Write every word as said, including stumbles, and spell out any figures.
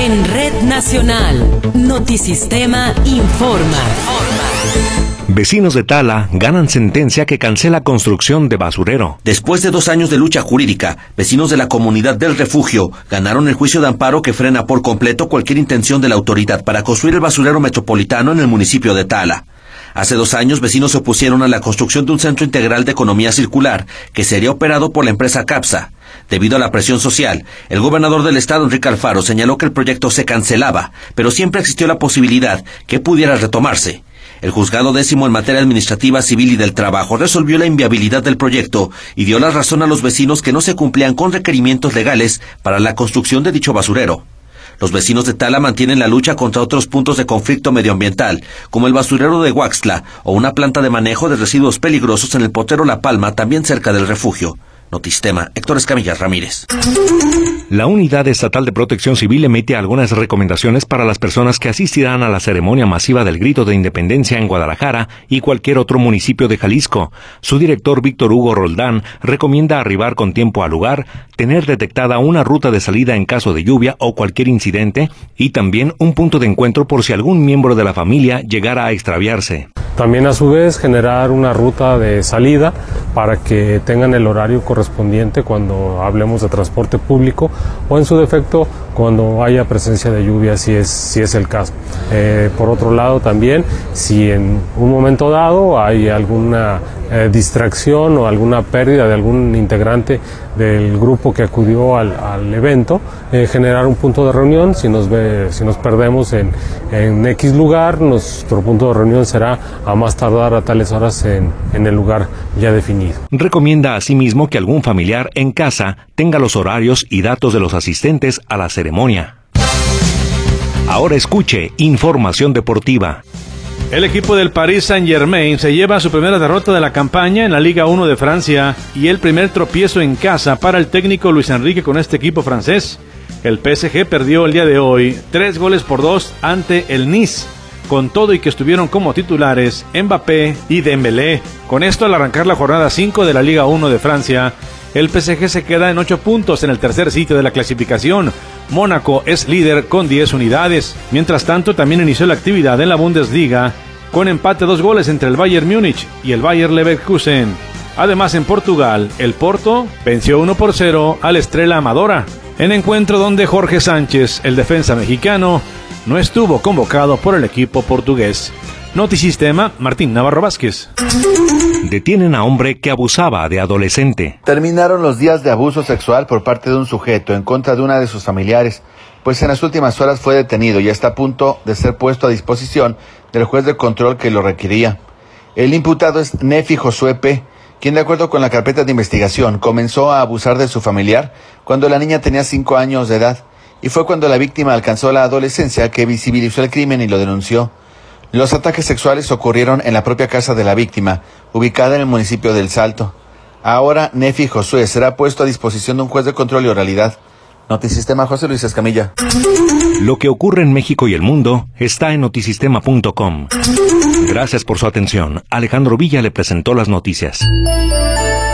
En Red Nacional, Notisistema informa. Vecinos de Tala ganan sentencia que cancela construcción de basurero. Después de dos años de lucha jurídica, vecinos de la comunidad del refugio ganaron el juicio de amparo que frena por completo cualquier intención de la autoridad para construir el basurero metropolitano en el municipio de Tala. Hace dos años, vecinos se opusieron a la construcción de un centro integral de economía circular que sería operado por la empresa CAPSA. Debido a la presión social, el gobernador del estado, Enrique Alfaro, señaló que el proyecto se cancelaba, pero siempre existió la posibilidad que pudiera retomarse. El juzgado décimo en materia administrativa, civil y del trabajo resolvió la inviabilidad del proyecto y dio la razón a los vecinos que no se cumplían con requerimientos legales para la construcción de dicho basurero. Los vecinos de Tala mantienen la lucha contra otros puntos de conflicto medioambiental, como el basurero de Huaxtla o una planta de manejo de residuos peligrosos en el Potrero La Palma, también cerca del refugio. Notisistema, Héctor Escamilla Ramírez. La Unidad Estatal de Protección Civil emite algunas recomendaciones para las personas que asistirán a la ceremonia masiva del Grito de Independencia en Guadalajara y cualquier otro municipio de Jalisco. Su director, Víctor Hugo Roldán, recomienda arribar con tiempo al lugar, tener detectada una ruta de salida en caso de lluvia o cualquier incidente y también un punto de encuentro por si algún miembro de la familia llegara a extraviarse. También a su vez generar una ruta de salida para que tengan el horario correspondiente cuando hablemos de transporte público o en su defecto cuando haya presencia de lluvia si es, si es el caso. Eh, por otro lado también, si en un momento dado hay alguna eh, distracción o alguna pérdida de algún integrante del grupo que acudió al, al evento, eh, generar un punto de reunión. Si nos, ve, si nos perdemos en, en X lugar, nuestro punto de reunión será a más tardar a tales horas en, en el lugar ya definido. Recomienda asimismo que algún familiar en casa tenga los horarios y datos de los asistentes a la ceremonia. Ahora escuche información deportiva. El equipo del Paris Saint-Germain se lleva su primera derrota de la campaña en la Liga uno de Francia y el primer tropiezo en casa para el técnico Luis Enrique con este equipo francés. El P S G perdió el día de hoy tres goles por dos ante el Nice, con todo y que estuvieron como titulares Mbappé y Dembélé. Con esto, al arrancar la jornada cinco de la Liga uno de Francia, el P S G se queda en ocho puntos en el tercer sitio de la clasificación. Mónaco es líder con diez unidades. Mientras tanto, también inició la actividad en la Bundesliga con empate a dos goles entre el Bayern Múnich y el Bayer Leverkusen. Además, en Portugal, el Porto venció uno por cero al Estrela Amadora, en encuentro donde Jorge Sánchez, el defensa mexicano, no estuvo convocado por el equipo portugués. Notisistema, Martín Navarro Vázquez. Detienen a hombre que abusaba de adolescente. Terminaron los días de abuso sexual por parte de un sujeto en contra de una de sus familiares, pues en las últimas horas fue detenido y está a punto de ser puesto a disposición del juez de control que lo requería. El imputado es Nefi Josué P., quien de acuerdo con la carpeta de investigación comenzó a abusar de su familiar cuando la niña tenía cinco años de edad, y fue cuando la víctima alcanzó la adolescencia que visibilizó el crimen y lo denunció. Los ataques sexuales ocurrieron en la propia casa de la víctima, ubicada en el municipio del Salto. Ahora Nefi Josué será puesto a disposición de un juez de control y oralidad. Notisistema, José Luis Escamilla. Lo que ocurre en México y el mundo está en notisistema punto com. Gracias por su atención. Alejandro Villa le presentó las noticias.